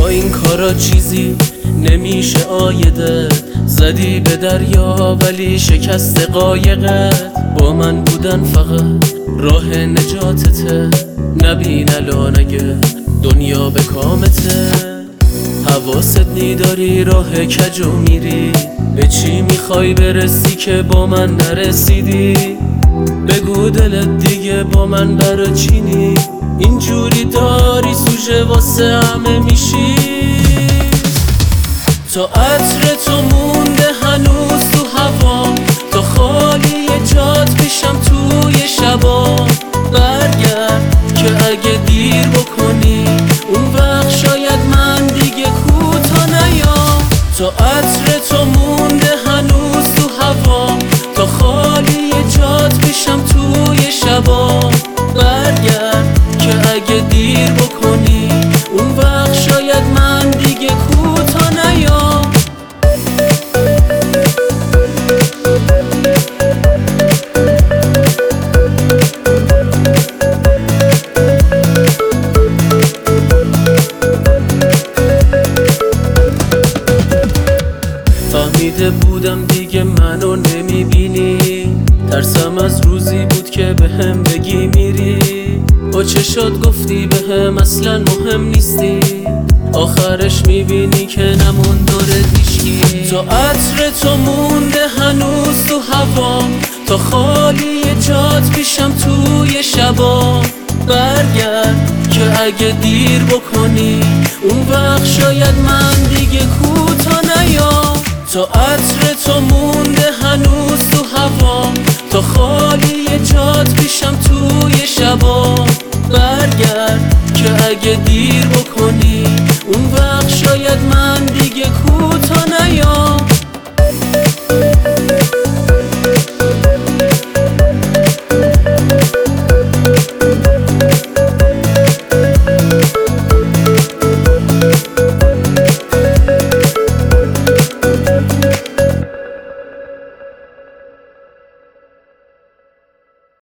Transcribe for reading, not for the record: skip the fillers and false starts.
این کارا چیزی نمیشه آیده، زدی به دریا ولی شکست قایقت. با من بودن فقط راه نجاتته، نبین الان اگه دنیا به کامته. حواست نیداری راه کجو میری، به چی میخوای برسی که با من نرسیدی؟ بگو دلت دیگه با من برا چینی، اینجوری داری سوژه واسه همه میشی. تا عطر تو مونده هنوز تو هوا، تا خالی جات پیشم توی شبا. برگرد که اگه دیر بکنی اون وقت شاید من دیگه کوتا نیام. تا عطر تو مونده هنوز تو هوا، تا خالی جات پیشم توی شبا. برگرد که اگه دیر بکنی اون وقت شاید من دیگه کوتا نیام. فهمیده بودم دیگه منو نمیبینی، ترسم از روزی بود که بهم بگی میری. با چشات گفتی بهم اصلا مهم نیستی، آخرش میبینی که نمون داره هیچکی. تا عطر تو مونده هنوز تو هوا، تا خالی جات پیشم توی شبا. برگرد که اگه دیر بکنی اون وقت شاید من دیگه کوتا نیام. تا عطر تو مونده هنوز تو هوا، تا خالی جات پیشم توی شبا. برگرد که اگه دیر بکنی اون وقت شاید من